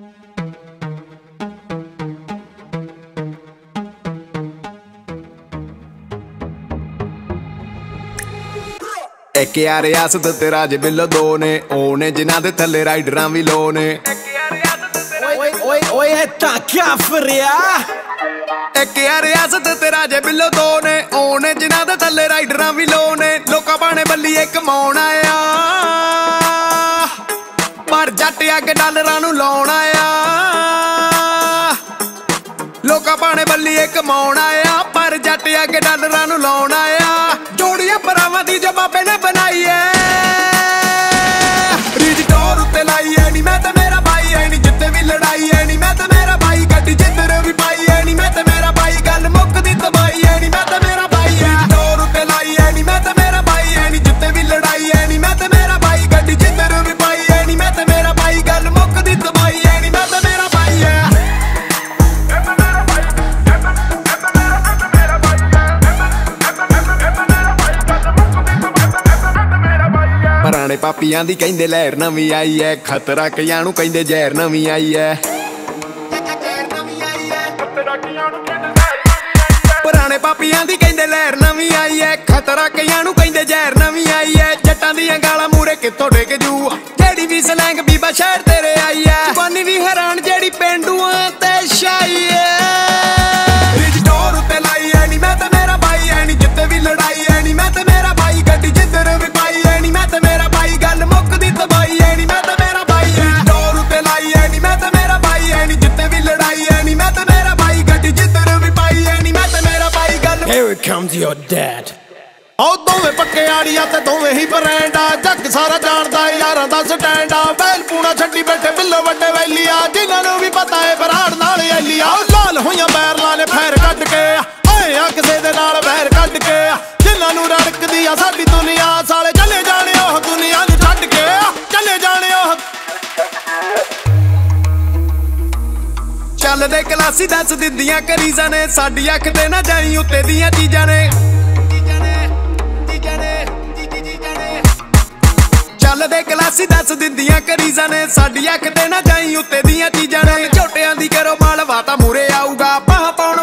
एक यार रियासत ते राजे बिल्लो दो ने ओने जिन्हां दे थल्ले राइडरां भी लो ने। ओए क्या फरिया एक यार रियासत ते राजे बिल्लो दो ने ओने जिन्हां दे थल्ले राइडरां भी लो ने। लोकां बाणे बल्लीए कमाउण आया पर जट अग डॉलरां नूं लाउण आया। लोकां बाणे बल्लीए कमाउण आया पर जट अग डॉलरां नूं लाउण आया। जोड़ियां भरावां दी जो बाबे ने बनाई है रीज टोर उत्ते लाई है नी मैं ते मेरा भाई है नी जित्ते भी लड़ाई है नी मैं ते मेरा भाई गड्डी जिद्धर भी पाई है नी मैं ते मेरा भाई गल मुकदी तबाही है नी मैं ते मेरा भाई है टोर उत्ते लाई है नी मैं ते मेरा भाई है नी जित्ते भी लड़ाई है नी मैं ते मेरा भाई गड्डी जिद्धर भी पाई है नी मैं ते मेरा भाई गल मुकदी तबाही है नी मैं ते मेरा भाई है। पुराने पापियां दी कहिंदे लहर नवी आई है खतरा कईयां नूं कहिंदे जहर नवी आई है। पुराने पापियां दी कहिंदे लहर नवी आई है खतरा कईयां नूं कहिंदे जहर नवी आई है। जट्टां दीयां गालां मूरे कित्थों डिग जू जेड़ी भी सलैंग बीबा शहर तेरे आई है। जवानी भी हैरान जेड़ी पेंडूआं ते शाई है रिज टोर उत्ते लाई है नी मैं ते मेरा भाई है नी जित्ते भी लड़ाई है नी मैं ते मेरा भाई गड्डी जिद्धर भी पाई है नी मैं ते मेरा भाई गल मुकदी तबाही है नी मैं ते मेरा भाई है टोर उत्ते लाई है नी मैं ते मेरा भाई है नी जित्ते भी लड़ाई है नी मैं ते मेरा भाई गड्डी जिद्धर भी पाई है नी मैं ते मेरा भाई गल। Here comes your dad ओ दोवें पक्के आड़िया ते दोवें ही ब्रांड आ जग सारा जानदा यारां दा स्टैंड आ। बैल पूना छड्डी बैठे बिल्लो वड्डे वैलिया जिन्हां नूं भी पता है बराड़ नाल ऐलिया। लाल होइयां बैरलां ने फैर कड्ड के आए आ किसे दे नाल बैर कड्ड के जिन्हां नूं रड़कदी आ साडी दुनिया साले चले जाने ओह दुनिया नूं छड्ड के चले जाने ओह। चलदे क्लासी दस दिंदियां करीज़ां ने साडी अख ते ना जाई उत्ते दियां चीज़ां ने। चलदे क्लासी दस दिंदियां करीज़ां ने साडी अख ते ना जाई उत्ते दियां चीज़ां ने। झोटियां दी करो माल वाता मूरे आऊगा पाह पाउण